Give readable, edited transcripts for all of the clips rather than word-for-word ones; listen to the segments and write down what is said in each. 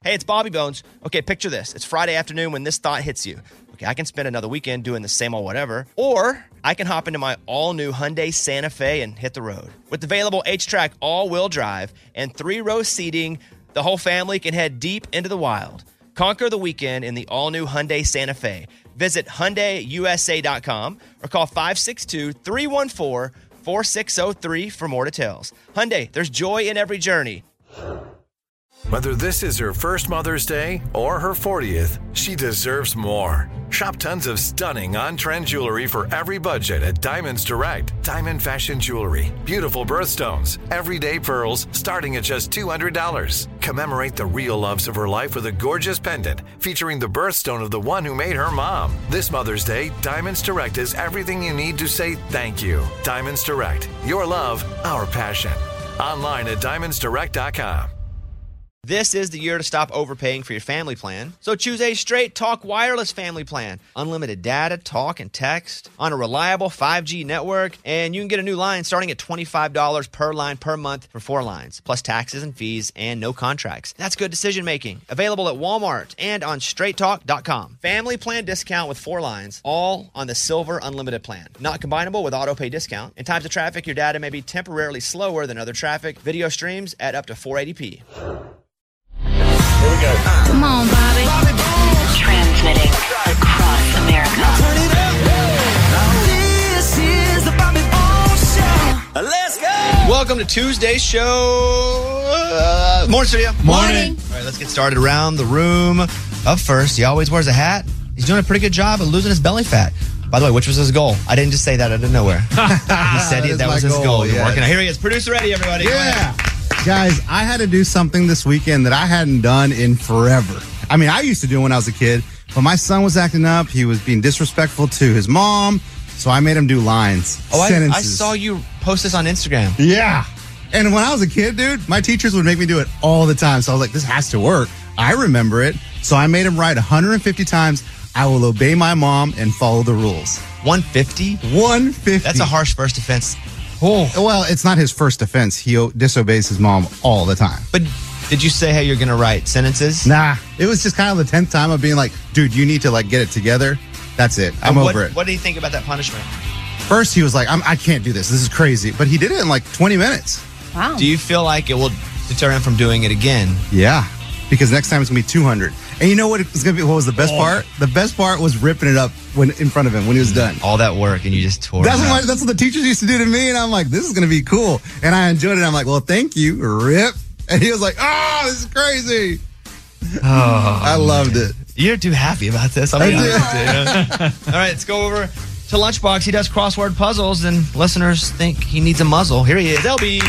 Hey, it's Bobby Bones. Okay, picture this. It's Friday afternoon when this thought hits you. Okay, I can spend another weekend doing the same old whatever, or I can hop into my all-new Hyundai Santa Fe and hit the road. With available H-Track all-wheel drive and 3-row seating, the whole family can head deep into the wild. Conquer the weekend in the all-new Hyundai Santa Fe. Visit HyundaiUSA.com or call 562-314-4603 for more details. Hyundai, there's joy in every journey. Whether this is her first Mother's Day or her 40th, she deserves more. Shop tons of stunning on-trend jewelry for every budget at Diamonds Direct. Diamond fashion jewelry, beautiful birthstones, everyday pearls starting at just $200. Commemorate the real loves of her life with a gorgeous pendant featuring the birthstone of the one who made her mom. This Mother's Day, Diamonds Direct is everything you need to say thank you. Diamonds Direct. Your love, our passion. Online at diamondsdirect.com. This is the year to stop overpaying for your family plan. So choose a Straight Talk Wireless family plan. Unlimited data, talk, and text on a reliable 5G network. And you can get a new line starting at $25 per line per month for 4 lines, plus taxes and fees and no contracts. That's good decision making. Available at Walmart and on straighttalk.com. Family plan discount with 4 lines, all on the Silver Unlimited plan. Not combinable with auto pay discount. In times of traffic, your data may be temporarily slower than other traffic. Video streams at up to 480p. Here we go. Come on, Bobby. Transmitting across America. Turn it up. This is the Bobby Bones Show. Let's go. Welcome to Tuesday's show. Morning, studio. Morning. All right, let's get started around the room. Up first, he always wears a hat. He's doing a pretty good job of losing his belly fat. By the way, which was his goal? I didn't just say that out of nowhere. He said that was his goal. Yes. Working out. Here he is. Producer Eddie, everybody. Yeah. Guys, I had to do something this weekend that I hadn't done in forever. I mean, I used to do it when I was a kid, but my son was acting up. He was being disrespectful to his mom, so I made him do lines. Oh, I sentences. saw you post this on Instagram. Yeah. And when I was a kid, dude, my teachers would make me do it all the time. So I was like, this has to work. I remember it. So I made him write 150 times, I will obey my mom and follow the rules. 150? 150. That's a harsh first offense. Oh. Well, it's not his first offense. He disobeys his mom all the time. But did you say how you're going to write sentences? Nah. It was just kind of the 10th time of being like, dude, you need to like get it together. That's it. I'm over it. What do you think about that punishment? First, he was like, I can't do this. This is crazy. But he did it in like 20 minutes. Wow. Do you feel like it will deter him from doing it again? Yeah. Because next time it's going to be 200. And you know what it's going to be? What was the best part? The best part was ripping it up when in front of him when he was done. All that work and you just tore it up. That's what the teachers used to do to me. And I'm like, this is going to be cool. And I enjoyed it. I'm like, well, thank you. Rip. And he was like, oh, this is crazy. Oh, I loved it. You're too happy about this. I'll be honest with you. All right, let's go over to Lunchbox. He does crossword puzzles, and listeners think he needs a muzzle. Here he is, LB.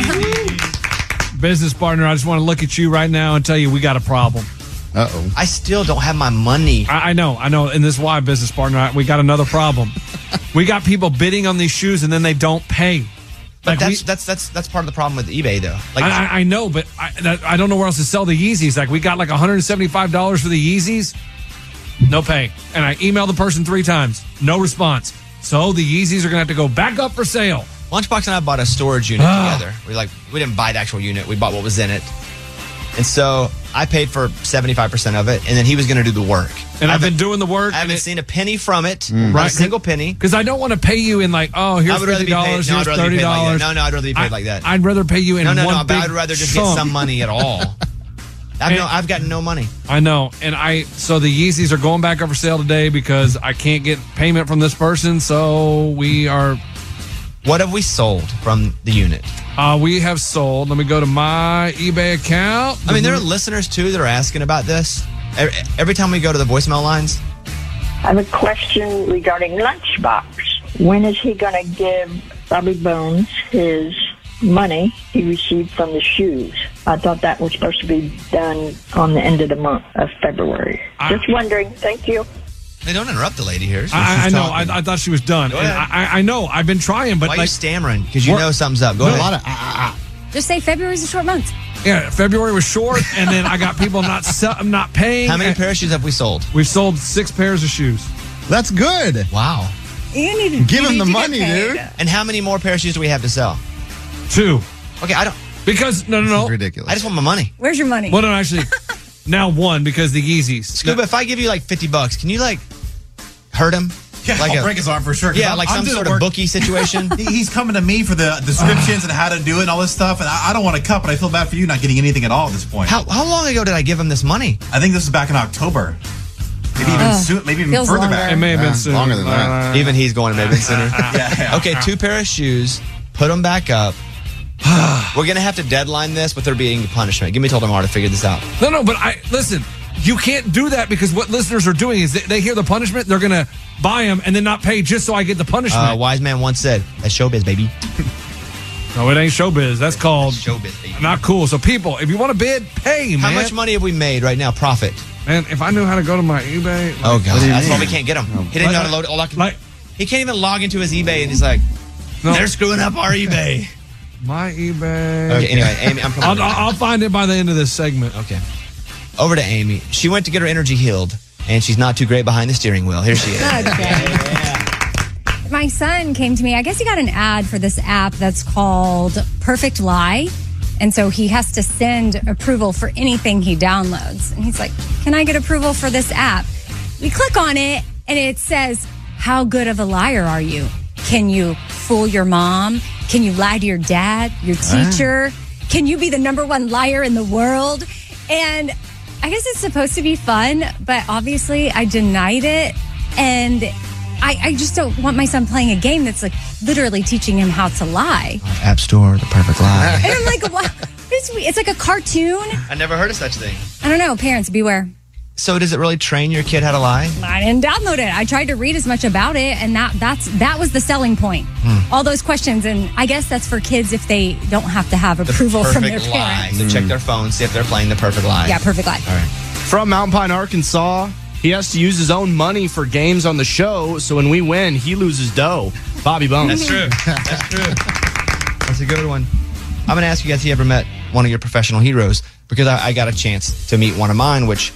Business partner, I just want to look at you right now and tell you we got a problem. Uh-oh. I still don't have my money. I know. And this is why, business partner, we got another problem. We got people bidding on these shoes and then they don't pay. But that's part of the problem with eBay, though. Like I know, but I don't know where else to sell the Yeezys. Like, we got like $175 for the Yeezys. No pay. And I emailed the person 3 times. No response. So the Yeezys are going to have to go back up for sale. Lunchbox and I bought a storage unit together. We didn't buy the actual unit. We bought what was in it. And so I paid for 75% of it, and then he was going to do the work. And I've been doing the work. I haven't seen a penny from it. Right. A single penny. Because I don't want to pay you in like, oh, here's $50, here's $30. No, I'd rather be paid like that. I'd rather pay you in one but I'd rather just get some money at all. I've got no money. I know. And so the Yeezys are going back up for sale today because I can't get payment from this person. So we are. What have we sold from the unit? We have sold. Let me go to my eBay account. I mean, there are listeners, too, that are asking about this. Every time we go to the voicemail lines. I have a question regarding Lunchbox. When is he going to give Bobby Bones his money he received from the shoes? I thought that was supposed to be done on the end of the month of February. Just wondering. Thank you. Hey, don't interrupt the lady here. I know. I thought she was done. And I know. I've been trying, but why are you stammering? Because you know something's up. Go ahead. Just say February's a short month. Yeah, February was short, and then I got people not paying. How many pair of shoes have we sold? We've sold 6 pairs of shoes. That's good. Wow. You need to give him the money, dude. And how many more pair of shoes do we have to sell? 2. Okay, I don't. Because no. Ridiculous. I just want my money. Where's your money? Well, no, actually, now won because the Yeezys. Scuba, if I give you like $50, can you like hurt him? Yeah, Like I'll break his arm for sure. 'cause Yeah, I'm like some doing sort the of work. bookie situation. He's coming to me for the descriptions and how to do it and all this stuff, and I don't want to cut, but I feel bad for you not getting anything at all at this point. How long ago did I give him this money? I think this is back in October. Maybe even soon, maybe even feels further longer. back. It may have been Yeah, soon. longer than that. Even he's going to maybe sooner. Yeah. Okay, 2 pair of shoes. Put them back up. We're gonna have to deadline this with there being punishment. Give me till tomorrow to figure this out. No, but listen. You can't do that because what listeners are doing is they hear the punishment, they're going to buy them and then not pay just so I get the punishment. Wise man once said, "That's showbiz, baby." No, it ain't showbiz. That's called Showbiz, baby. not cool. So people, if you want to bid, pay, man. How much money have we made right now? Profit. Man, if I knew how to go to my eBay. Oh god, do you that's why mean? we can't get him. He didn't know how to load. He can't even log into his eBay, and he's like, No. "They're screwing up our eBay." My eBay. Okay, anyway, Amy, I'm promoting. I'll find it by the end of this segment. Okay. Over to Amy. She went to get her energy healed, and she's not too great behind the steering wheel. Here she is. Okay. My son came to me. I guess he got an ad for this app that's called Perfect Lie. And so he has to send approval for anything he downloads. And he's like, "Can I get approval for this app?" We click on it and it says, "How good of a liar are you? Can you fool your mom? Can you lie to your dad, your teacher? Can you be the #1 liar in the world?" And I guess it's supposed to be fun, but obviously I denied it. And I just don't want my son playing a game that's like literally teaching him how to lie. App Store, the perfect lie. And I'm like, what? It's like a cartoon. I never heard of such thing. I don't know. Parents, beware. So does it really train your kid how to lie? I didn't download it. I tried to read as much about it, and that was the selling point. All those questions, and I guess that's for kids if they don't have to have approval from their Perfect lie. parents. So check their phone, see if they're playing the perfect lie. Yeah, perfect lie. All right. From Mountain Pine, Arkansas, he has to use his own money for games on the show, so when we win, he loses dough. Bobby Bones. That's true. That's true. That's a good one. I'm going to ask you guys if you ever met one of your professional heroes, because I got a chance to meet one of mine, which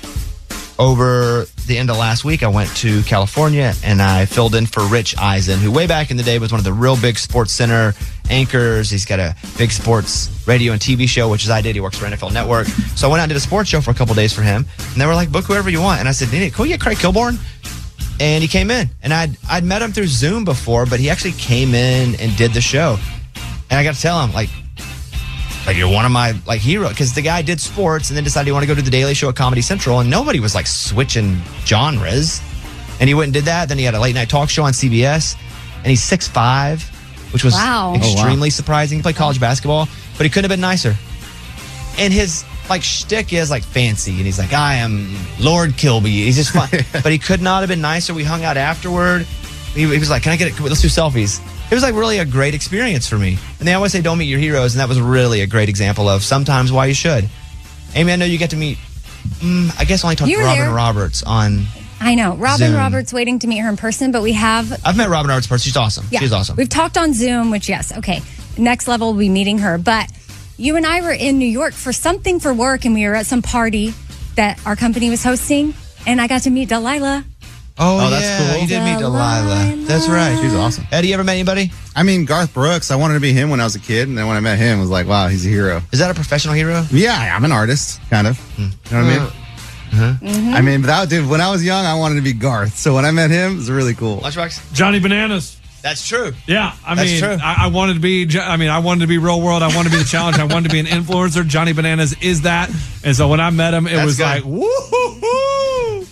over the end of last week, I went to California and I filled in for Rich Eisen, who way back in the day was one of the real big Sports Center anchors. He's got a big sports radio and TV show, which is I did. He works for NFL Network. So I went out and did a sports show for a couple days for him. And they were like, book whoever you want. And I said, can we get Craig Kilborn? And he came in. And I'd met him through Zoom before, but he actually came in and did the show. And I got to tell him, like you're one of my heroes, because the guy did sports and then decided he wanted to go to the Daily Show at Comedy Central, and nobody was like switching genres. And he went and did that. Then he had a late night talk show on CBS, and he's 6'5", which was extremely surprising. He played college basketball, but he couldn't have been nicer. And his shtick is fancy, and he's like, I am Lord Kilby. He's just fun, but he could not have been nicer. We hung out afterward. He was like, can I get it? Let's do selfies. It was really a great experience for me. And they always say don't meet your heroes, and that was really a great example of sometimes why you should. Amy, I know you get to meet, I guess only talked to Robin Roberts on I know. Robin Zoom. Roberts waiting to meet her in person, but we have... I've met Robin Roberts in person. She's awesome. Yeah. She's awesome. We've talked on Zoom, which, yes, okay. Next level, we'll be meeting her. But you and I were in New York for something for work, and we were at some party that our company was hosting, and I got to meet Delilah. Oh, that's yeah, cool. You did meet Delilah. That's right. She's awesome. Eddie, you ever met anybody? I mean, Garth Brooks, I wanted to be him when I was a kid, and then when I met him, I was like, wow, he's a hero. Is that a professional hero? Yeah, I'm an artist, kind of. You know what I mean? I mean, dude, when I was young, I wanted to be Garth. So when I met him, it was really cool. Lunchbox? Johnny Bananas. That's true. Yeah, That's mean, true. I wanted to be. I wanted to be Real World. I wanted to be the challenge. I wanted to be an influencer. Johnny Bananas is that. And so when I met him, it That's was good. like, woo-hoo-hoo.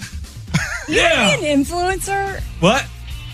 Yeah. An influencer? What?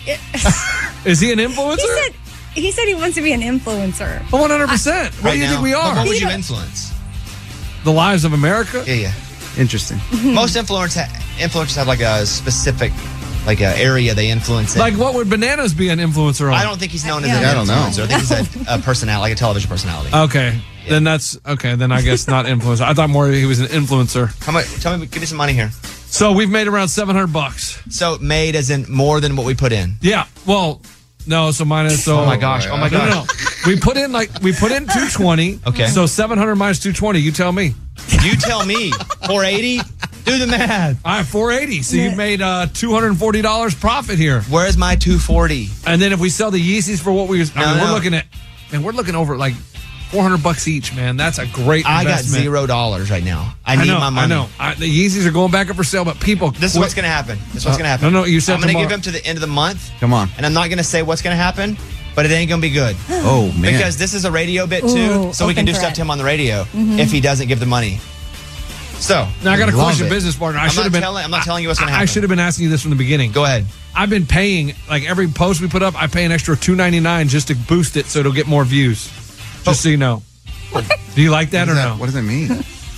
Is he an influencer? He said he wants to be an influencer. 100%. What do you think we are? What would you influence? The lives of America? Yeah. Interesting. Most influencers have a specific area they influence in. Like, what would Bananas be an influencer on? I don't think he's known as an I don't know. influencer. I think he's a personality, like a television personality. Okay. Then that's okay. Then I guess not influencer. I thought more he was an influencer. How much? Tell me, give me some money here. So we've made around $700. So made as in more than what we put in. Yeah. Well, no. So minus. So Oh my gosh. Oh my gosh. No. We put in 220. Okay. So 700 minus 220. You tell me. You tell me. 480. Do the math. All right, 480. So you've made $240 profit here. Where's my 240? And then if we sell the Yeezys for what we're No. looking at, and we're looking over $400 each, man. That's a great I got investment. $0 right now. I need my money. I know. The Yeezys are going back up for sale, but people. This is what's going to happen. No, you said I'm going to tomorrow. give him to the end of the month. Come on. And I'm not going to say what's going to happen, but it ain't going to be good. Oh, man. Because this is a radio bit, too, Ooh, so we can open do threat. stuff to him on the radio if he doesn't give the money. So, Now I got a Love question, it. business partner. I'm not telling you what's going to happen. I should have been asking you this from the beginning. Go ahead. I've been paying, like every post we put up, I pay an extra $2.99 just to boost it so it'll get more views. Just so you know. Do you like that or no? What does that mean?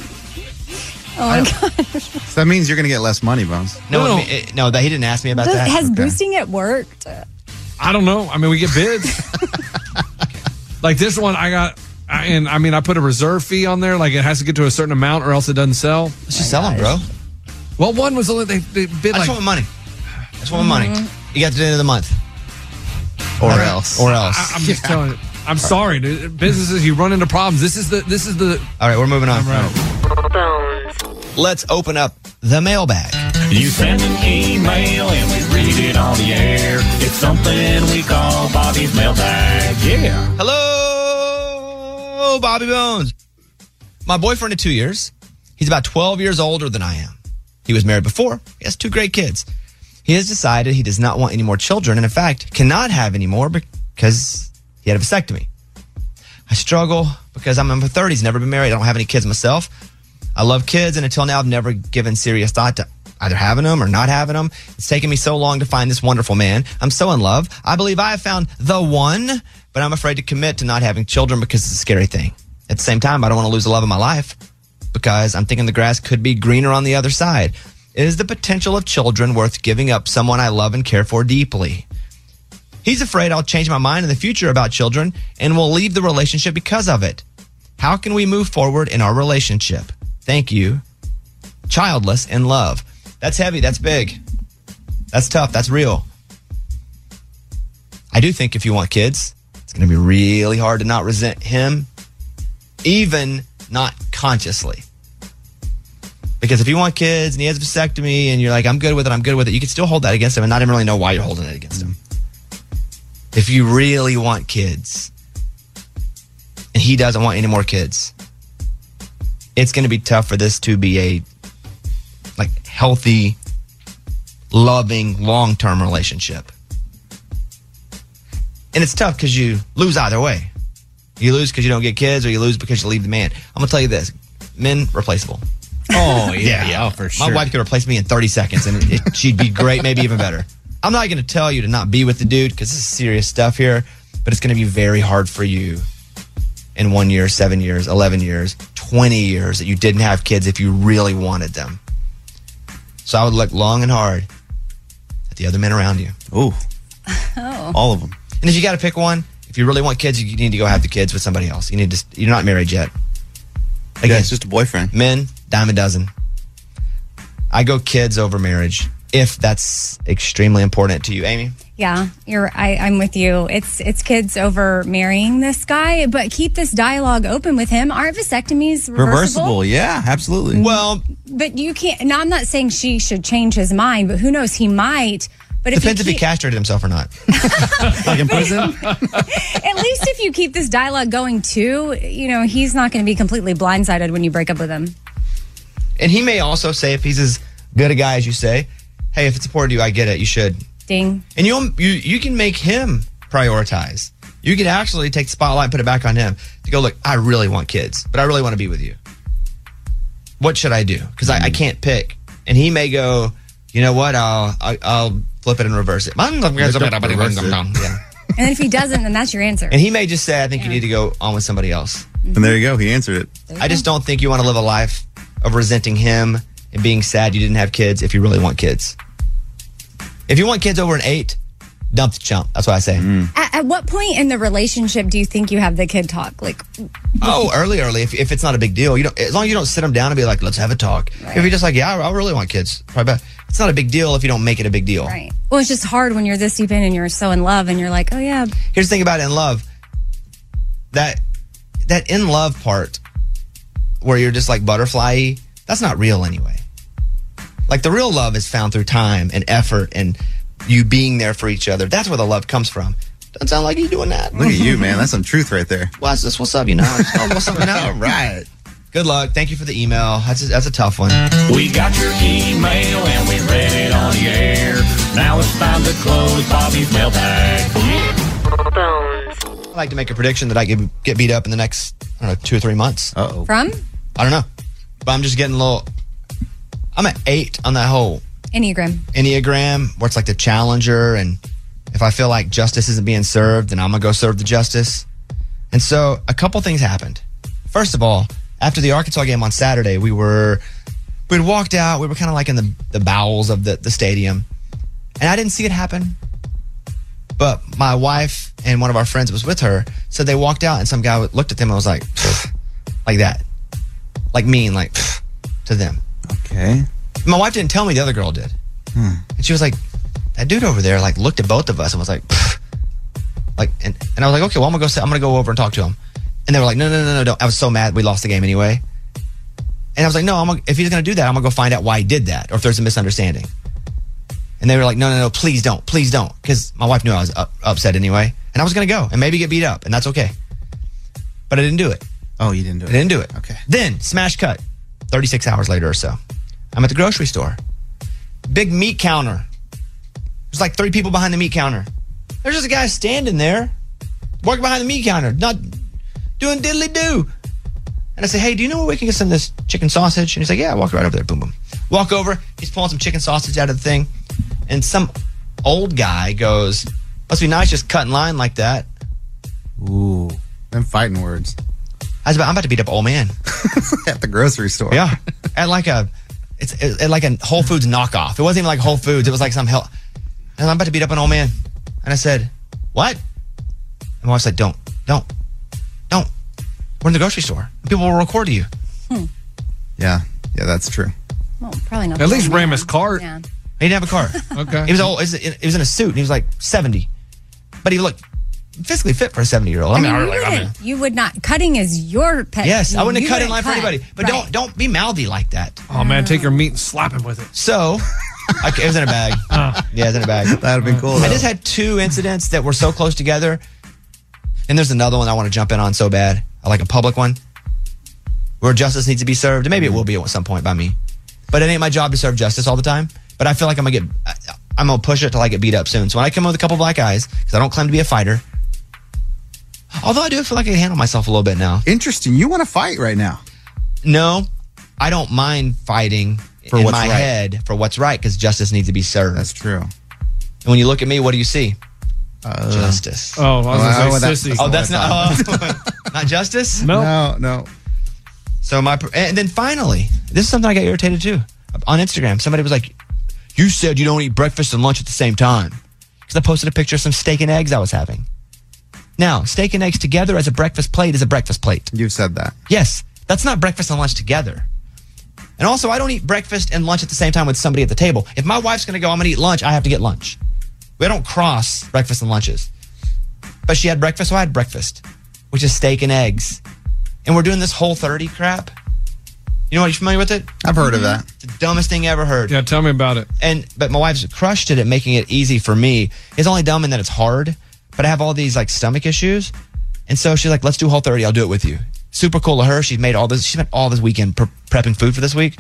Oh my God. So that means you're going to get less money, Bones. No, he didn't ask me about that. Has Okay. boosting it worked? I don't know. I mean, we get bids. Like this one, I put a reserve fee on there. Like it has to get to a certain amount or else it doesn't sell. Let's just sell them, bro. Well, one was only, they bid I like. just want my money. I just want my money. You got to the end of the month. Or else. I'm just telling you. I'm sorry, dude. Businesses, you run into problems. This is the. All right, we're moving on. Bones. Let's open up the mailbag. You send an email and we read it on the air. It's something we call Bobby's mailbag. Yeah. Hello, Bobby Bones. My boyfriend of 2 years. He's about 12 years older than I am. He was married before. He has 2 great kids. He has decided he does not want any more children and, in fact, cannot have any more because he had a vasectomy. I struggle because I'm in my 30s, never been married. I don't have any kids myself. I love kids, and until now, I've never given serious thought to either having them or not having them. It's taken me so long to find this wonderful man. I'm so in love. I believe I have found the one, but I'm afraid to commit to not having children because it's a scary thing. At the same time, I don't want to lose the love of my life because I'm thinking the grass could be greener on the other side. Is the potential of children worth giving up someone I love and care for deeply? He's afraid I'll change my mind in the future about children and will leave the relationship because of it. How can we move forward in our relationship? Thank you. Childless in love. That's heavy. That's big. That's tough. That's real. I do think if you want kids, it's going to be really hard to not resent him, even not consciously. Because if you want kids and he has a vasectomy and you're like, I'm good with it, you can still hold that against him and not even really know why you're holding it against him. If you really want kids and he doesn't want any more kids, it's going to be tough for this to be a healthy, loving, long-term relationship. And it's tough because you lose either way. You lose because you don't get kids, or you lose because you leave the man. I'm going to tell you this. Men, replaceable. Oh, yeah, for sure. My wife could replace me in 30 seconds, and she'd be great, maybe even better. I'm not going to tell you to not be with the dude because this is serious stuff here, but it's going to be very hard for you in 1 year, 7 years, 11 years, 20 years that you didn't have kids if you really wanted them. So I would look long and hard at the other men around you. Ooh. Oh. All of them. And if you got to pick one, if you really want kids, you need to go have the kids with somebody else. You're not married yet. Again, it's just a boyfriend. Men, dime a dozen. I go kids over marriage if that's extremely important to you. Amy? Yeah, I'm with you. It's kids over marrying this guy, but keep this dialogue open with him. Aren't vasectomies reversible? Yeah, absolutely. Well, but you can't. Now, I'm not saying she should change his mind, but who knows? He might. But depends if he castrated himself or not. Like in prison? At least if you keep this dialogue going too, he's not going to be completely blindsided when you break up with him. And he may also say, if he's as good a guy as you say, hey, if it's important to you, I get it. You should. Ding. And you can make him prioritize. You can actually take the spotlight and put it back on him to go, look, I really want kids, but I really want to be with you. What should I do? Because I can't pick. And he may go, you know what? I'll flip it and reverse it. Yeah. And if he doesn't, then that's your answer. And he may just say, I think you need to go on with somebody else. And there you go. He answered it. I just don't think you want to live a life of resenting him and being sad you didn't have kids if you really want kids. If you want kids over an 8, dump the chump. That's what I say. At what point in the relationship do you think you have the kid talk? Early. If it's not a big deal, as long as you don't sit them down and be like, let's have a talk. Right. If you're just like, yeah, I really want kids. Probably, it's not a big deal if you don't make it a big deal. Right. Well, it's just hard when you're this deep in and you're so in love and you're like, oh yeah. Here's the thing about in love. That in love part where you're just like butterfly-y, that's not real anyway. Like the real love is found through time and effort and you being there for each other. That's where the love comes from. Doesn't sound like he's doing that. Look at you, man. That's some truth right there. What's this? What's up? You know, what's up? You know? All right. Good luck. Thank you for the email. That's a tough one. We got your email and we read it on the air. Now it's time to close Bobby's mailbag. I'd like to make a prediction that I get beat up in the next, 2 or 3 months. Uh-oh. From? I don't know. But I'm just getting a little... I'm at 8 on that whole Enneagram, where it's like the challenger, and if I feel like justice isn't being served, then I'm going to go serve the justice. And so a couple things happened. First of all, after the Arkansas game on Saturday, we'd walked out. We were kind of like in the bowels of the stadium. And I didn't see it happen. But my wife and one of our friends that was with her said they walked out and some guy looked at them and was like, like that. Like mean, like to them. Okay. My wife didn't tell me, the other girl did. And she was like, that dude over there like looked at both of us and was like, and I was like, okay, well, I'm gonna go over and talk to him. And they were like, no, don't. I was so mad we lost the game anyway. And I was like, no, if he's gonna do that, I'm gonna go find out why he did that, or if there's a misunderstanding. And they were like, no, please don't, because my wife knew I was upset anyway, and I was gonna go and maybe get beat up, and that's okay. But I didn't do it. Oh, you didn't do it. I didn't do it. Okay. Then smash cut. 36 hours later or so, I'm at the grocery store. Big meat counter. There's like 3 people behind the meat counter. There's just a guy standing there, working behind the meat counter, not doing diddly-do. And I say, hey, do you know where we can get some of this chicken sausage? And he's like, yeah, walk right over there. Boom, boom. Walk over. He's pulling some chicken sausage out of the thing. And some old guy goes, must be nice just cutting line like that. Ooh, them fighting words. I'm about to beat up an old man. At the grocery store. Yeah. At like a Whole Foods knockoff. It wasn't even like Whole Foods. It was like some hell. And I'm about to beat up an old man. And I said, what? And my wife said, don't. We're in the grocery store. People will record you. Yeah, that's true. Well, probably not. At least ram his cart. Yeah. He didn't have a car. Okay. He was old. He was in a suit, and he was like 70. But he looked physically fit for a 70-year-old. You would not. Cutting is your pet. Yes, I wouldn't You have cut in line for anybody. But Right. don't be mouthy like that. Oh, man, take your meat and slap him with it. So, it was in a bag. Yeah, it was in a bag. That'd have been cool. I just had 2 incidents that were so close together. And there's another one I want to jump in on so bad. Like a public one where justice needs to be served. And maybe it will be at some point by me. But it ain't my job to serve justice all the time. But I feel like I'm going to push it till I get beat up soon. So when I come with a couple black eyes, because I don't claim to be a fighter. Although I do feel like I can handle myself a little bit now. Interesting. You want to fight right now? No, I don't mind fighting For in what's my right. head for what's right, because justice needs to be served. That's true. And when you look at me, what do you see? Justice. Oh, I was going to say sissy. That's not not justice? No. So and then finally, this is something I got irritated too. On Instagram, somebody was like, you said you don't eat breakfast and lunch at the same time. Because I posted a picture of some steak and eggs I was having. Now, steak and eggs together as a breakfast plate is a breakfast plate. You've said that. Yes, that's not breakfast and lunch together. And also, I don't eat breakfast and lunch at the same time with somebody at the table. If my wife's going to go, I'm going to eat lunch, I have to get lunch. We don't cross breakfast and lunches. But she had breakfast, so I had breakfast, which is steak and eggs. And we're doing this Whole30 crap. You know what? You familiar with it? I've heard of that. It's the dumbest thing ever heard. Yeah, tell me about it. But my wife's crushed it at making it easy for me. It's only dumb in that it's hard, but I have all these like stomach issues. And so she's like, let's do Whole30. I'll do it with you. Super cool of her. She spent all this weekend prepping food for this week.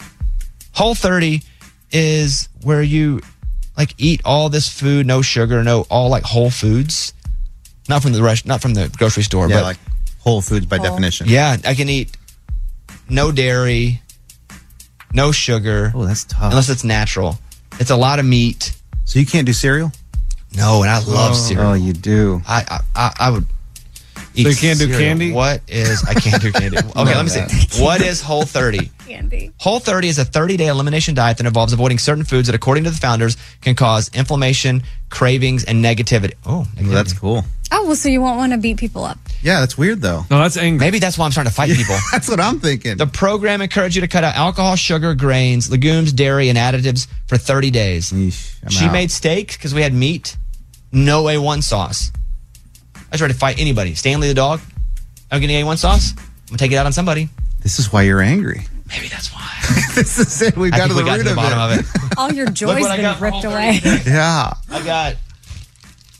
Whole30 is where you like eat all this food, no sugar, all like whole foods. Not from the grocery store, Yeah, but like Whole Foods by definition. yeah, I can eat no dairy, no sugar. Oh, that's tough. Unless it's natural. It's a lot of meat. So you can't do cereal? No, and I love cereal. Oh, you do. I would eat So you can't do cereal. candy? I can't do candy. Okay, let me see. What is Whole30? Candy. Whole30 is a 30-day elimination diet that involves avoiding certain foods that, according to the founders, can cause inflammation, cravings, and negativity. Oh, Well, that's cool. Oh, well, so you won't want to beat people up. Yeah, that's weird, though. No, that's angry. Maybe that's why I'm trying to fight people. That's what I'm thinking. The program encourages you to cut out alcohol, sugar, grains, legumes, dairy, and additives for 30 days. Yeesh, I'm She out. made steak because we had meat, no A1 sauce. I was ready to fight anybody. Stanley the dog, I'm getting A1 sauce. I'm going to take it out on somebody. This is why you're angry. Maybe that's why. This is it. We've I got think to we the got to root the bottom of it. of it. All your Look joy's what I been got for ripped Whole30 away. today. Yeah. I got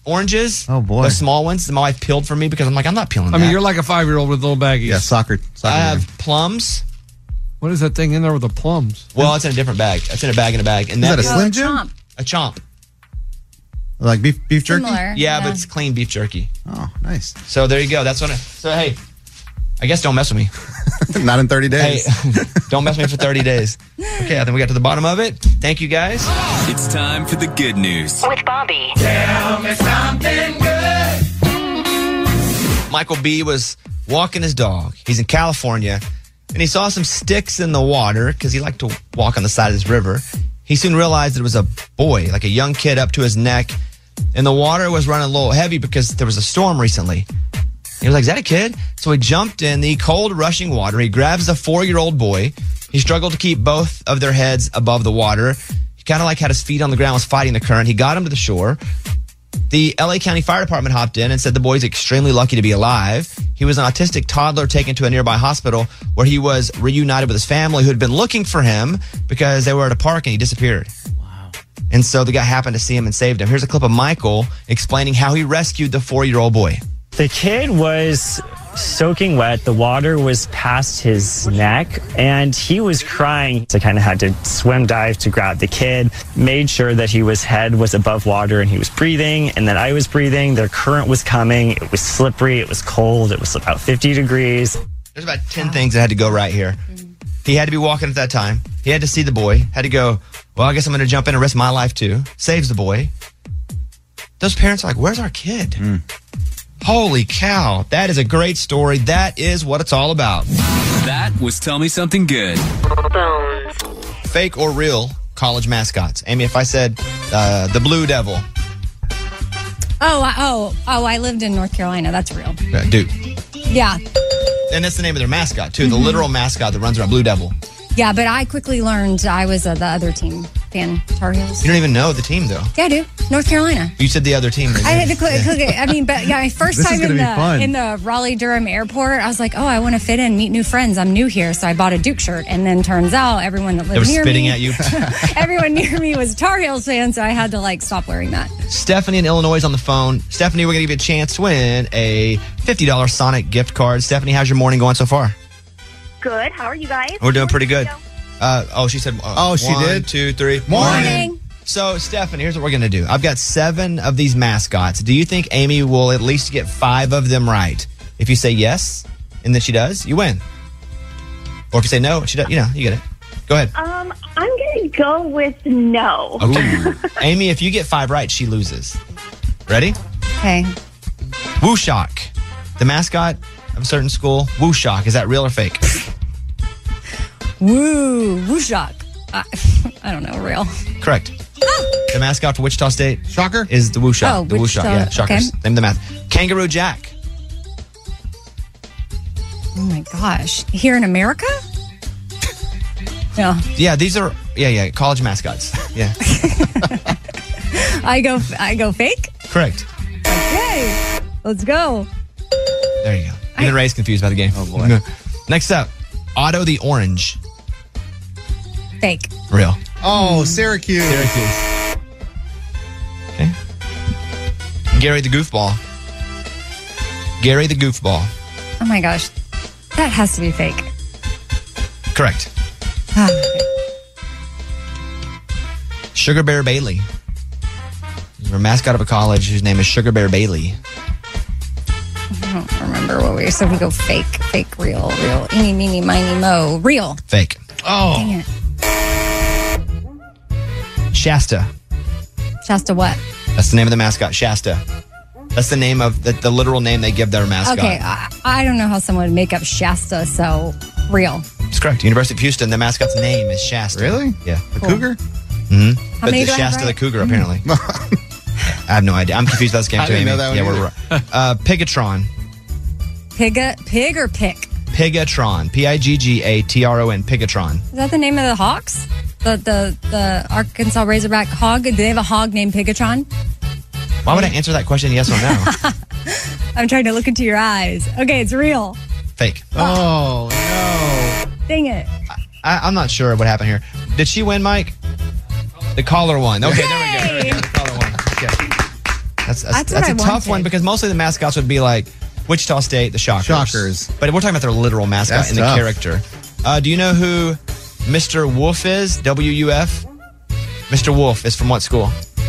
oranges. Oh, boy. The small ones. My wife peeled for me because I'm like, I'm not peeling that. I mean, you're like a 5-year-old with little baggies. Yeah, soccer. I have plums. What is that thing in there with the plums? Well, it's in a different bag. It's in a bag. And Is that a Slim Jim? Chomp. A chomp. Like beef jerky? Similar. Yeah, but it's clean beef jerky. Oh, nice. So there you go. That's what. So hey, I guess don't mess with me. Not in 30 days. Hey, don't mess with me for 30 days. Okay, I think we got to the bottom of it. Thank you guys. It's time for the good news. With Bobby. Tell me something good. Michael B. was walking his dog. He's in California, and he saw some sticks in the water because he liked to walk on the side of this river. He soon realized that it was a boy, like a young kid up to his neck, and the water was running a little heavy because there was a storm recently. He was like, is that a kid? So he jumped in the cold, rushing water. He grabs the 4-year-old boy. He struggled to keep both of their heads above the water. He kind of like had his feet on the ground, was fighting the current. He got him to the shore. The LA County Fire Department hopped in and said the boy's extremely lucky to be alive. He was an autistic toddler taken to a nearby hospital where he was reunited with his family who had been looking for him because they were at a park and he disappeared. Wow. And so the guy happened to see him and saved him. Here's a clip of Michael explaining how he rescued the 4-year-old boy. The kid was soaking wet. The water was past his neck and he was crying. So I kind of had to swim dive to grab the kid, made sure that his head was above water and he was breathing and that I was breathing. The current was coming. It was slippery. It was cold. It was about 50 degrees. There's about 10 things that had to go right here. He had to be walking at that time. He had to see the boy. Had to go, well, I guess I'm going to jump in and risk my life too. Saves the boy. Those parents are like, where's our kid? Holy cow. That is a great story. That is what it's all about. That was Tell Me Something Good. Fake or real college mascots? Amy, if I said the Blue Devil. I lived in North Carolina. That's real. Dude. Yeah. And that's the name of their mascot, too. The literal mascot that runs around, Blue Devil. Yeah, but I quickly learned I was the other team fan, Tar Heels. You don't even know the team, though. Yeah, I do. North Carolina. You said the other team. I had to click it. I mean, but yeah, my first This time is gonna be in the Raleigh-Durham airport, I was like, oh, I want to fit in, meet new friends. I'm new here, so I bought a Duke shirt. And then turns out everyone that They lived were near spitting me, at you. everyone near me was a Tar Heels fan, so I had to stop wearing that. Stephanie in Illinois is on the phone. Stephanie, we're going to give you a chance to win a $50 Sonic gift card. Stephanie, how's your morning going so far? Good. How are you guys? We're doing pretty good. She said. She did? 1, 2, 3. Morning. So, Stephanie, here's what we're going to do. I've got 7 of these mascots. Do you think Amy will at least get 5 of them right? If you say yes, and then she does, you win. Or if you say no, she does. You get it. Go ahead. I'm going to go with no. Okay. Amy, if you get 5 right, she loses. Ready? Okay. Woo Shock. The mascot of a certain school. Woo Shock. Is that real or fake? Woo shock. I don't know, real. Correct. The mascot for Wichita State Shocker is the Woo Shock. Oh, the Woo Shock. Yeah, Shockers. okay. Name of the math. Kangaroo Jack. Oh my gosh. Here in America? No. Yeah, these are college mascots. Yeah. I go fake? Correct. Okay. Let's go. There you go. Even Ray's confused by the game. Oh boy. Next up, Otto the Orange. Fake. Real. Oh, Syracuse. Okay. Gary the Goofball. Gary the Goofball. Oh my gosh. That has to be fake. Correct. Ah, Sugar Bear Bailey. You're a mascot of a college whose name is Sugar Bear Bailey. I don't remember what we so we go fake, real. Eeny, meeny, miny, mo. Real. Fake. Oh. Dang it. Shasta. Shasta what? That's the name of the mascot, Shasta. That's the name of the literal name they give their mascot. Okay, I don't know how someone would make up Shasta, so real. That's correct. University of Houston, the mascot's name is Shasta. Really? Yeah. The cougar? Mm-hmm. How But many the do I have Shasta right? the cougar, apparently. I have no idea. I'm confused about this game I too, didn't Amy. know that Yeah, one we're right. Pigatron. Pig or pick? Pigatron. Pigatron. Pigatron. Is that the name of the Hawks? The Arkansas Razorback hog? Do they have a hog named Pigatron? Why would I answer that question yes or no? I'm trying to look into your eyes. Okay, it's real. Fake. Oh, no. Dang it. I'm not sure what happened here. Did she win, Mike? The caller won. Okay, there we go. The caller won. Okay. That's what a I tough wanted. one because mostly the mascots would be like Wichita State, the Shockers. But we're talking about their literal mascot That's and tough. the character. Do you know who Mr. Wolf is? W-U-F? Mr. Wolf is from what school?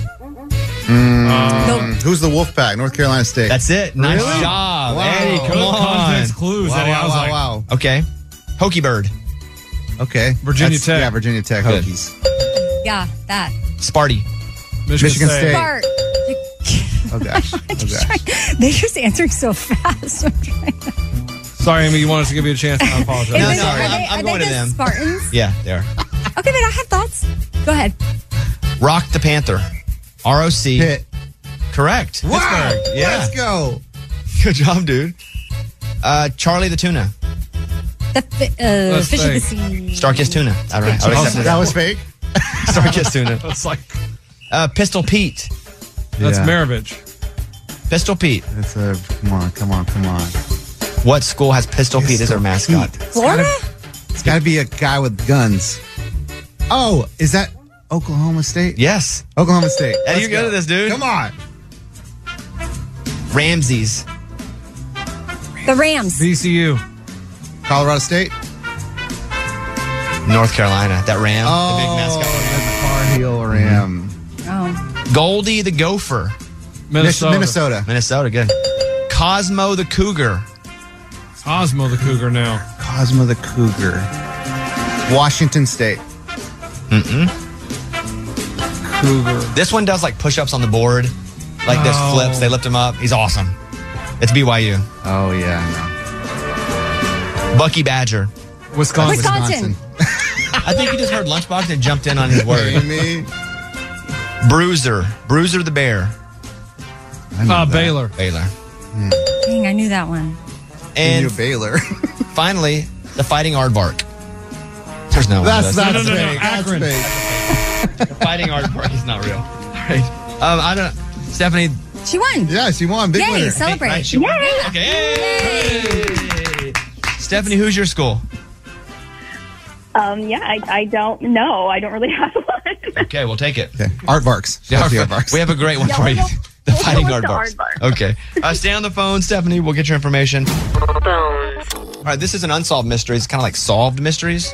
Who's the Wolfpack? North Carolina State. That's it. Nice Really? job. Wow. Eddie, come Good on. context clues, Eddie. I was like, wow. Okay. Hokey Bird. Okay. Virginia Tech. Yeah, Virginia Tech Good. Hokies. Yeah, that. Sparty. Michigan State. Bart. Oh gosh. Oh gosh. They're just answering so fast. I'm trying to- Sorry, Amy, you wanted us to give you a chance. I apologize. No, Is it- no, are they- I'm are going they to the them. Spartans? Yeah, they are. Okay, but I have thoughts. Go ahead. Rock the Panther. R-O-C. Pitt. Correct. Wow. Pittsburgh. Yeah. Let's go. Good job, dude. Charlie the Tuna. That's Fish of the fake. sea. Starkist Tuna. All right. I would accept That was fake. Starkist Tuna. That's like, Pistol Pete. that's Yeah. Maravich. Pistol Pete. That's a come on. What school has Pistol Pete as their mascot? Florida? It's got to be a guy with guns. Oh, is that Oklahoma State? Yes. Oklahoma State. Eddie, Let's you're good go. at this, dude. Come on. Ramses. The Rams. VCU. Colorado State. North Carolina. That ram. Oh, the big mascot. the Tar Heel Ram. Oh. Goldie the Gopher. Minnesota. Minnesota. Good. Cosmo the Cougar. Cosmo the Cougar now. Cosmo the Cougar. Washington State. Cougar. This one does like push-ups on the board. Like this Oh. flips. They lift him up. He's awesome. It's BYU. Oh, yeah. Bucky Badger. Wisconsin. Wisconsin. I think he just heard Lunchbox and jumped in on his word. Amy. Bruiser. Bruiser the Bear. Baylor. Baylor. Dang, I knew that one. And Baylor. finally, the Fighting Aardvark. There's no one. That's No, not no, no, no, fake. That's Akron. fake. The Fighting Aardvark is not real. All right. I don't. Stephanie. She won. Yeah, she won. Big Yay, winner. celebrate. Right, she won. Okay. Yay. Stephanie, who's your school? I don't know. I don't really have one. Okay, we'll take it. Okay. Aardvarks. Yeah, That's the Aardvarks. we have a great one Yeah, for you. we'll The go Fighting with the Aardvarks. Aardvark. Okay. Stay on the phone, Stephanie. We'll get your information. Bones. All right, this is an unsolved mystery. It's kind of like solved mysteries.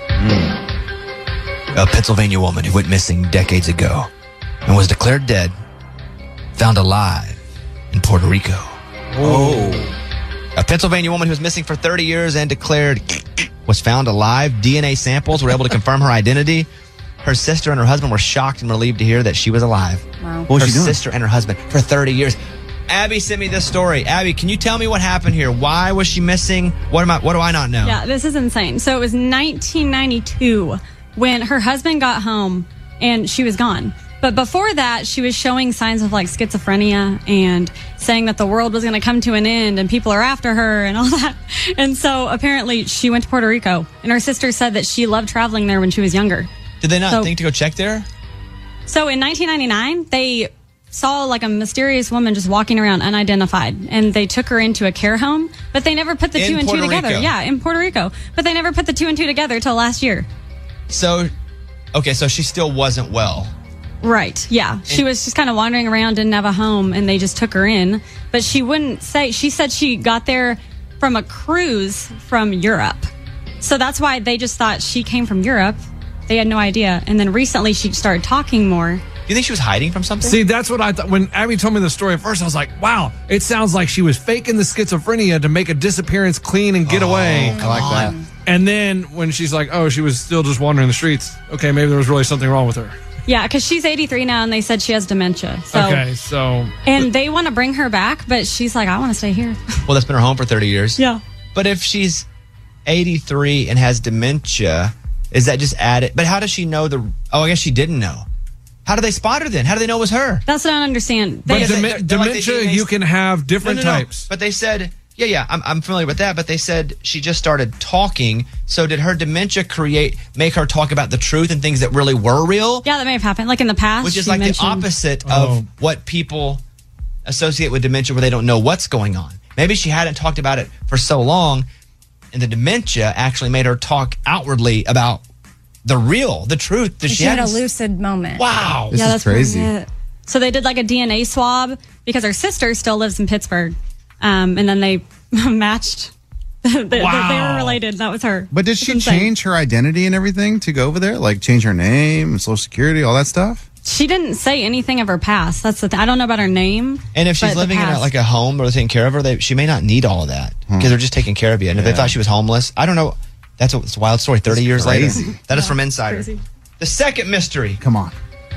A Pennsylvania woman who went missing decades ago and was declared dead, found alive in Puerto Rico. Oh. A Pennsylvania woman who was missing for 30 years and declared was found alive. DNA samples were able to confirm her identity. Her sister and her husband were shocked and relieved to hear that she was alive. Wow. What was Her she doing? sister and her husband for 30 years. Abby sent me this story. Abby, can you tell me what happened here? Why was she missing? What do I not know? Yeah, this is insane. So it was 1992 when her husband got home and she was gone. But before that, she was showing signs of like schizophrenia and saying that the world was going to come to an end and people are after her and all that. And so apparently she went to Puerto Rico and her sister said that she loved traveling there when she was younger. Did they not think to go check there? So in 1999, they saw like a mysterious woman just walking around unidentified and they took her into a care home, but they never put the In two and two Puerto together. Rico? Yeah, in Puerto Rico. But they never put the two and two together till last year. So, okay, so she still wasn't well. Right. Yeah. She was just kind of wandering around, didn't have a home, and they just took her in. But she wouldn't say, she said she got there from a cruise from Europe. So that's why they just thought she came from Europe. They had no idea. And then recently she started talking more. Do you think she was hiding from something? See, that's what I thought. When Abby told me the story at first, I was like, wow, it sounds like she was faking the schizophrenia to make a disappearance clean and get away. I like that. And then when she's like, oh, she was still just wandering the streets. Okay, maybe there was really something wrong with her. Yeah, because she's 83 now, and they said she has dementia. So, Okay, so. and they want to bring her back, but she's like, I want to stay here. Well, that's been her home for 30 years. Yeah. But if she's 83 and has dementia, is that just added? But how does she know I guess she didn't know. How do they spot her then? How do they know it was her? That's what I don't understand. But they're like the dementia, DNA you can have different No. types. But they said, yeah, I'm familiar with that. But they said she just started talking. So did her dementia make her talk about the truth and things that really were real? Yeah, that may have happened. Like in the past. Which is she like the mentioned- opposite of what people associate with dementia, where they don't know what's going on. Maybe she hadn't talked about it for so long, and the dementia actually made her talk outwardly about the truth that She had a lucid moment. Wow. This is that's crazy. probably it. So they did like a DNA swab because her sister still lives in Pittsburgh. And then they matched. They were related. That was her. But did she change her identity and everything to go over there? Like change her name, Social Security, all that stuff? She didn't say anything of her past. That's the thing. I don't know about her name. And if she's living in a home where they're taking care of her, she may not need all of that because they're just taking care of you. And if they thought she was homeless, I don't know. It's a wild story. 30 years later. That is from Insider. Crazy. The second mystery. Come on.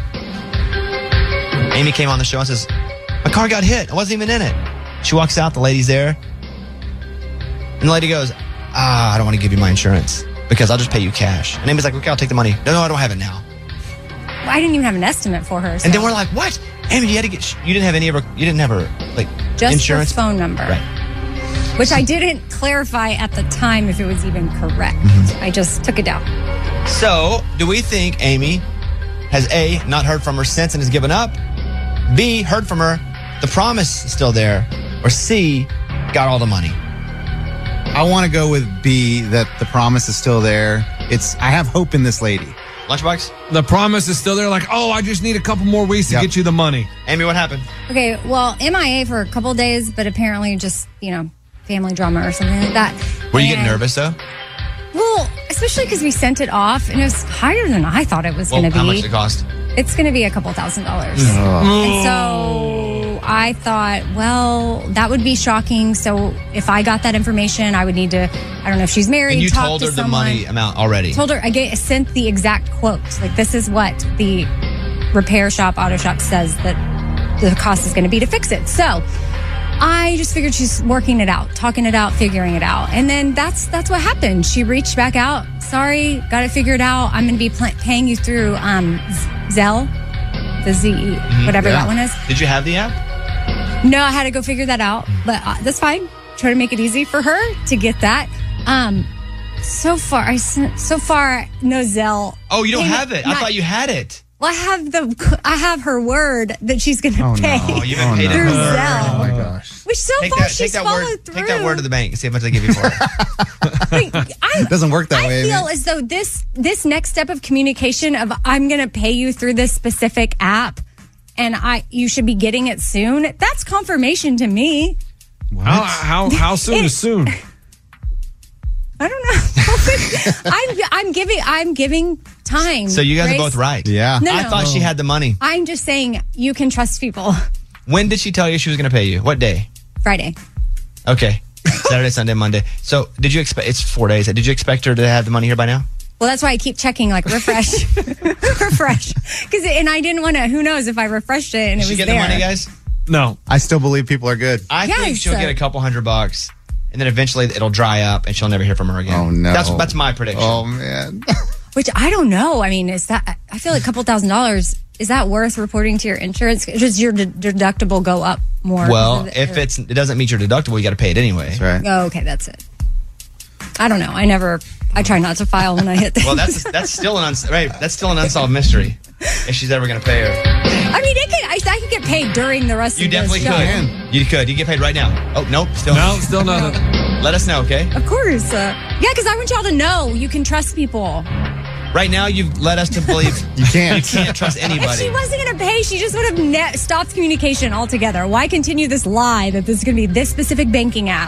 Amy came on the show and says, my car got hit. I wasn't even in it. She walks out. The lady's there. And the lady goes, I don't want to give you my insurance because I'll just pay you cash. And Amy's like, okay, I'll take the money. No, I don't have it now. I didn't even have an estimate for her. So. And then we're like, what? Amy, you didn't have her just insurance her phone number. Right. Which I didn't clarify at the time if it was even correct. I just took it down. So, do we think Amy has A, not heard from her since and has given up? B, heard from her, the promise is still there? Or C, got all the money? I want to go with B, that the promise is still there. I have hope in this lady. Lunchbox? The promise is still there. Like, I just need a couple more weeks to get you the money. Amy, what happened? Okay, well, MIA for a couple of days, but apparently just, family drama or something like that. Were you getting nervous, though? Well, especially because we sent it off, and it was higher than I thought it was going to be. How much did it cost? It's going to be a couple $1,000s. And so I thought, well, that would be shocking. So if I got that information, I would need to, I don't know if she's married, and you talk told to her someone. The money amount already? Told her, I sent the exact quote. Like, this is what the repair shop, auto shop says that the cost is going to be to fix it. So I just figured she's working it out, talking it out, figuring it out. And then that's what happened. She reached back out. Sorry, got it figured out. I'm going to be paying you through Zelle, the ZE, whatever that one is. Did you have the app? No, I had to go figure that out. But that's fine. Try to make it easy for her to get that. So far, no Zelle. Oh, you don't have it? I thought you had it. Well, I have her word that she's going to pay. No. You haven't paid through it. Zelle. Oh my gosh. Which far she's followed through. Take that word to the bank and see how much they give you for it. It doesn't work that way. I feel as though this next step of communication of I'm going to pay you through this specific app and you should be getting it soon. That's confirmation to me. What? How soon is soon? I don't know. I'm giving time. So you guys Grace. are both right. Yeah. No. I thought she had the money. I'm just saying you can trust people. When did she tell you she was going to pay you? What day? Friday. Okay. Saturday, Sunday, Monday. So did you expect, it's 4 days. Did you expect her to have the money here by now? Well, that's why I keep checking, like refresh. Refresh. And I didn't want to, who knows if I refreshed it and it Did she was get there. the money, guys? No. I still believe people are good. I think she'll get a couple $100 and then eventually it'll dry up and she'll never hear from her again. Oh, no. That's my prediction. Oh, man. Which I don't know. I mean, I feel like a couple $1,000s, is that worth reporting to your insurance? Does your deductible go up more? Well, if it doesn't meet your deductible, you got to pay it anyway. That's right. Oh, okay, that's it. I don't know. I try not to file when I hit things. Well, that's still an unsolved mystery. If she's ever going to pay her. I mean, I could get paid during the rest You of the show. definitely could. You could. You get paid right now. Oh, nope. Still not. Let us know, okay? Of course. Yeah, because I want y'all to know you can trust people. Right now, you've led us to believe you can't trust anybody. If she wasn't going to pay, she just would have stopped communication altogether. Why continue this lie that this is going to be this specific banking app?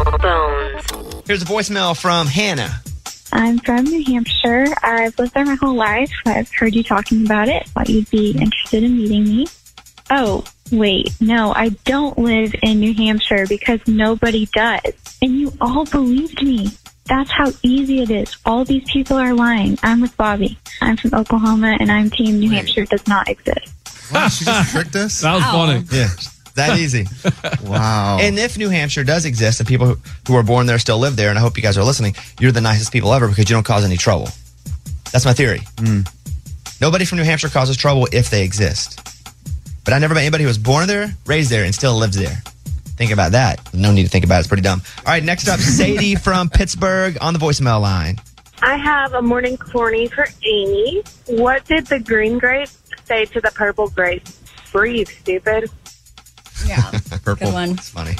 Here's a voicemail from Hannah. I'm from New Hampshire. I've lived there my whole life. I've heard you talking about it. Thought you'd be interested in meeting me. Oh, wait. No, I don't live in New Hampshire because nobody does. And you all believed me. That's how easy it is. All these people are lying. I'm with Bobby. I'm from Oklahoma, and I'm team New Hampshire does not exist. Wow, she just tricked us? That was funny. Yeah, that easy. Wow. And if New Hampshire does exist and people who are born there still live there, and I hope you guys are listening, you're the nicest people ever because you don't cause any trouble. That's my theory. Nobody from New Hampshire causes trouble if they exist. But I never met anybody who was born there, raised there, and still lives there. Think about that. No need to think about it. It's pretty dumb. All right, next up, Sadie from Pittsburgh on the voicemail line. I have a morning corny for Amy. What did the green grape say to the purple grape? Breathe, stupid. Yeah, Purple. good one. It's funny.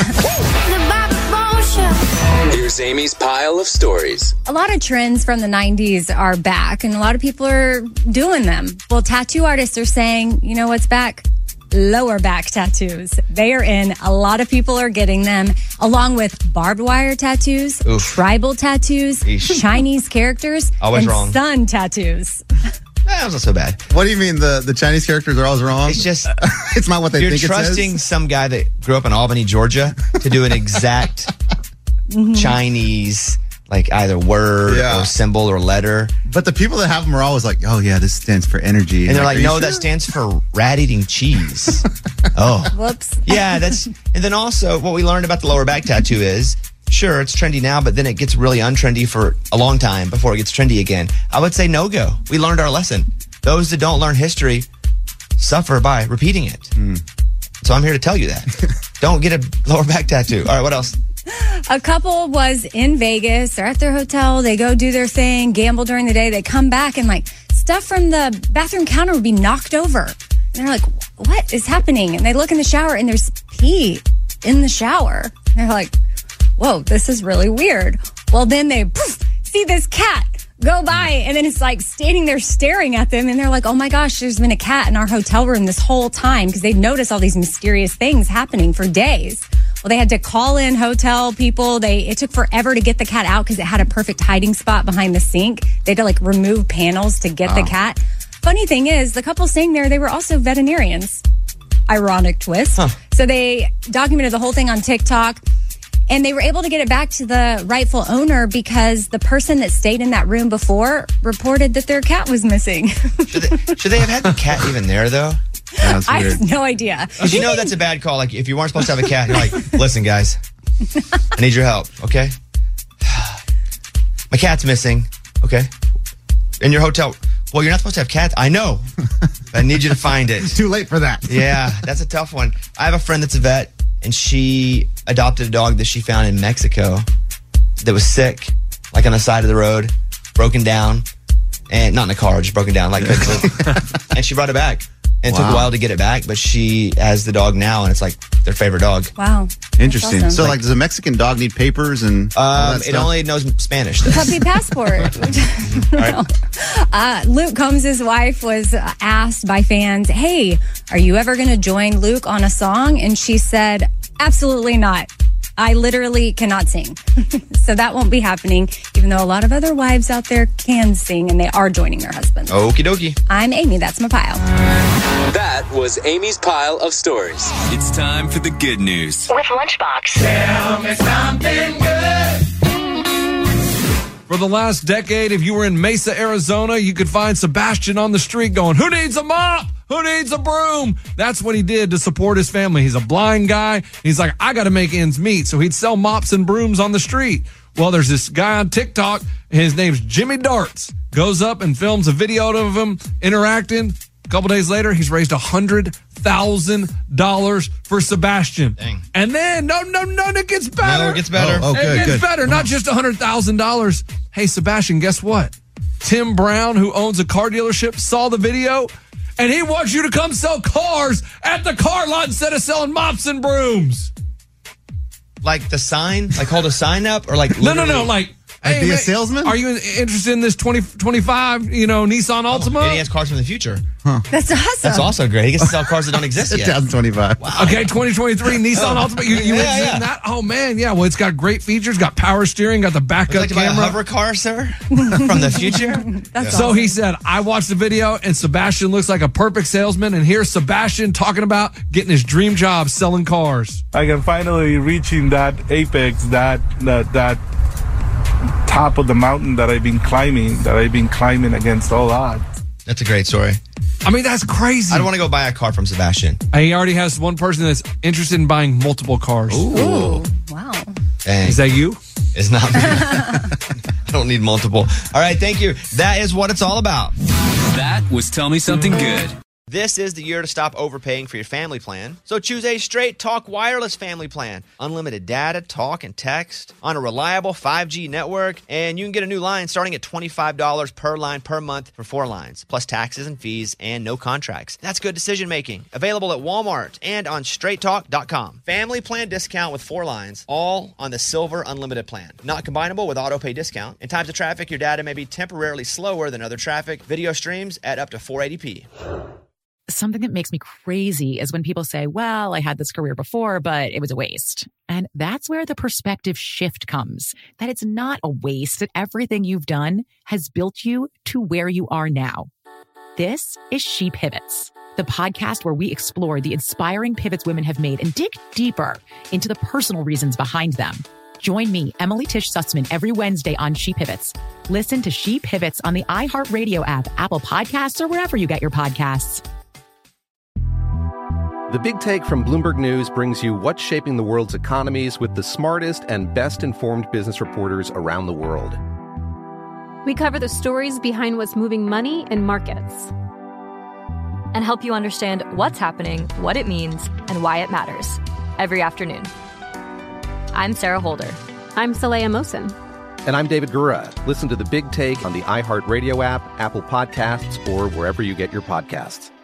Here's Amy's pile of stories. A lot of trends from the 90s are back, and a lot of people are doing them. Well, tattoo artists are saying, you know what's back? lower back tattoos. They are in. A lot of people are getting them, along with barbed wire tattoos, tribal tattoos, Chinese characters, Always and wrong. sun tattoos. That was not so bad. What do you mean the Chinese characters are always wrong? It's just it's not what they you're think it says. trusting some guy that grew up in Albany, Georgia, to do an exact Chinese, like either word or symbol or letter. But the people that have them are always like, "Oh yeah, this stands for energy," And they're like, "Are you no, sure?" that stands for rat-eating cheese. Oh. Whoops. Yeah, that's... And then also, what we learned about the lower back tattoo is, sure, it's trendy now, but then it gets really untrendy for a long time before it gets trendy again. I would say no-go. We learned our lesson. Those that don't learn history suffer by repeating it. So I'm here to tell you that. Don't get a lower back tattoo. All right, what else? A couple was in Vegas. They're at their hotel. They go do their thing, gamble during the day. They come back and like stuff from the bathroom counter would be knocked over. And they're like, what is happening? And they look in the shower and there's pee in the shower. And they're like, whoa, this is really weird. Well, then they see this cat go by and then it's like standing there staring at them. And they're like, oh my gosh, there's been a cat in our hotel room this whole time because they've noticed all these mysterious things happening for days. Well, they had to call in hotel people. It took forever to get the cat out because it had a perfect hiding spot behind the sink. They had to like remove panels to get the cat. Funny thing is, the couple staying there, they were also veterinarians. Ironic twist. So they documented the whole thing on TikTok. And they were able to get it back to the rightful owner because the person that stayed in that room before reported that their cat was missing. Should they have had the cat even there, though? That's I weird. have no idea. Because you know that's a bad call. Like, if you weren't supposed to have a cat, you're like, listen, guys, I need your help, okay? My cat's missing, okay? In your hotel. Well, you're not supposed to have cats. I know. I need you to find it. It's too late for that. Yeah, that's a tough one. I have a friend that's a vet, and she adopted a dog that she found in Mexico that was sick, like on the side of the road, broken down, and not in a car, just broken down, like, and she brought it back. And it took a while to get it back, but she has the dog now, and it's like their favorite dog. Wow. Interesting. awesome. So, like, does a Mexican dog need papers and all that It stuff? only knows Spanish, though. Puppy passport. Luke Combs' wife was asked by fans, hey, are you ever going to join Luke on a song? And she said, absolutely not. I literally cannot sing. So that won't be happening, even though a lot of other wives out there can sing and they are joining their husbands. Okie dokie. I'm Amy. That's my pile. That was Amy's pile of stories. It's time for the good news. With Lunchbox. Tell me something good. For the last decade, if you were in Mesa, Arizona, you could find Sebastian on the street going, who needs a mop? Who needs a broom? That's what he did to support his family. He's a blind guy. He's like, I got to make ends meet. So he'd sell mops and brooms on the street. Well, there's this guy on TikTok. His name's Jimmy Darts. Goes up and films a video of him interacting. A couple days later, he's raised $100,000 for Sebastian. Dang. And then, no, it gets better. No, it gets better. Oh, good, It gets good. better. Not just $100,000. Hey, Sebastian, guess what? Tim Brown, who owns a car dealership, saw the video, and he wants you to come sell cars at the car lot instead of selling mops and brooms. Like the sign? Like hold a sign up? Or like No, literally- like, Like hey, be a man, salesman? Are you interested in this 2025, Nissan Altima? And he has cars from the future. That's awesome. That's also great. He gets to sell cars that don't exist yet. 2025. Okay, 2023 Nissan Altima. You interested in that? Oh, man, yeah. Well, it's got great features. Got power steering. Got the Would you backup like to buy a camera. hover car, sir? From the future? That's So awesome. he said, I watched the video and Sebastian looks like a perfect salesman. And here's Sebastian talking about getting his dream job selling cars. I can finally reaching that apex, that top of the mountain that I've been climbing against all odds. That's a great story. I mean, that's crazy. I don't want to go buy a car from Sebastian. He already has one person that's interested in buying multiple cars. Ooh, wow. Dang. Is that you? It's not me. I don't need multiple. All right, thank you. That is what it's all about. That was Tell Me Something Good. This is the year to stop overpaying for your family plan. So choose a Straight Talk Wireless family plan. Unlimited data, talk, and text on a reliable 5G network. And you can get a new line starting at $25 per line per month for 4 lines, plus taxes and fees and no contracts. That's good decision making. Available at Walmart and on straighttalk.com. Family plan discount with 4 lines, all on the Silver Unlimited plan. Not combinable with auto pay discount. In times of traffic, your data may be temporarily slower than other traffic. Video streams at up to 480p. Something that makes me crazy is when people say, well, I had this career before, but it was a waste. And that's where the perspective shift comes, that it's not a waste, that everything you've done has built you to where you are now. This is She Pivots, the podcast where we explore the inspiring pivots women have made and dig deeper into the personal reasons behind them. Join me, Emily Tish Sussman, every Wednesday on She Pivots. Listen to She Pivots on the iHeartRadio app, Apple Podcasts, or wherever you get your podcasts. The Big Take from Bloomberg News brings you what's shaping the world's economies with the smartest and best-informed business reporters around the world. We cover the stories behind what's moving money and markets. And help you understand what's happening, what it means, and why it matters. Every afternoon. I'm Sarah Holder. I'm Saleha Mohsin. And I'm David Gura. Listen to The Big Take on the iHeartRadio app, Apple Podcasts, or wherever you get your podcasts.